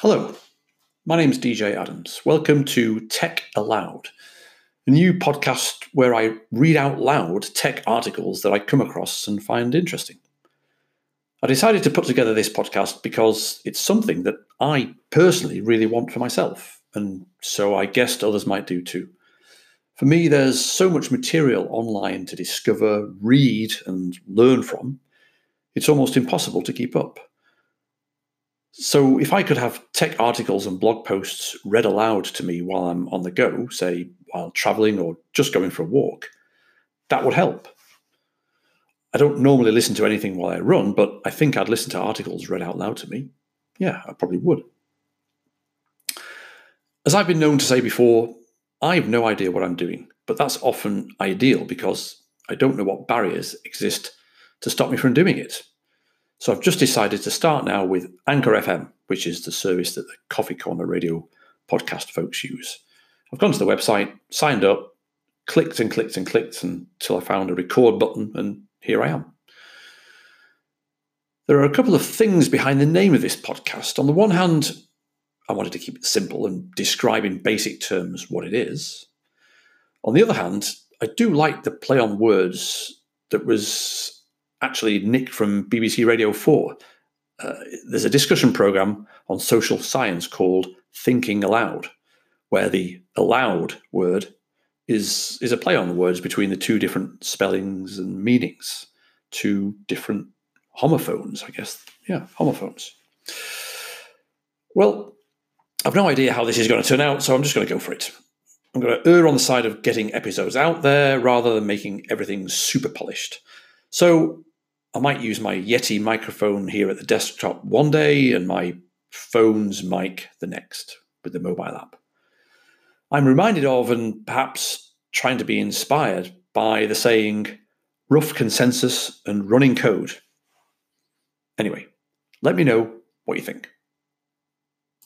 Hello, my name's DJ Adams. Welcome to Tech Aloud, a new podcast where I read out loud tech articles that I come across and find interesting. I decided to put together this podcast because it's something that I personally really want for myself, and so I guessed others might do too. For me, there's so much material online to discover, read, and learn from, it's almost impossible to keep up. So if I could have tech articles and blog posts read aloud to me while I'm on the go, say while traveling or just going for a walk, that would help. I don't normally listen to anything while I run, but I think I'd listen to articles read out loud to me. Yeah, I probably would. As I've been known to say before, I have no idea what I'm doing, but that's often ideal because I don't know what barriers exist to stop me from doing it. So I've just decided to start now with Anchor FM, which is the service that the Coffee Corner Radio podcast folks use. I've gone to the website, signed up, clicked until I found a record button, and here I am. There are a couple of things behind the name of this podcast. On the one hand, I wanted to keep it simple and describe in basic terms what it is. On the other hand, I do like the play on words that was actually nicked from BBC Radio 4. There's a discussion programme on social science called Thinking Aloud, where the aloud word is a play on the words between the two different spellings and meanings, two different homophones, I guess. Yeah, homophones. Well, I've no idea how this is going to turn out, so I'm just going to go for it. I'm going to err on the side of getting episodes out there rather than making everything super polished. So I might use my Yeti microphone here at the desktop one day and my phone's mic the next with the mobile app. I'm reminded of and perhaps trying to be inspired by the saying, rough consensus and running code. Anyway, let me know what you think.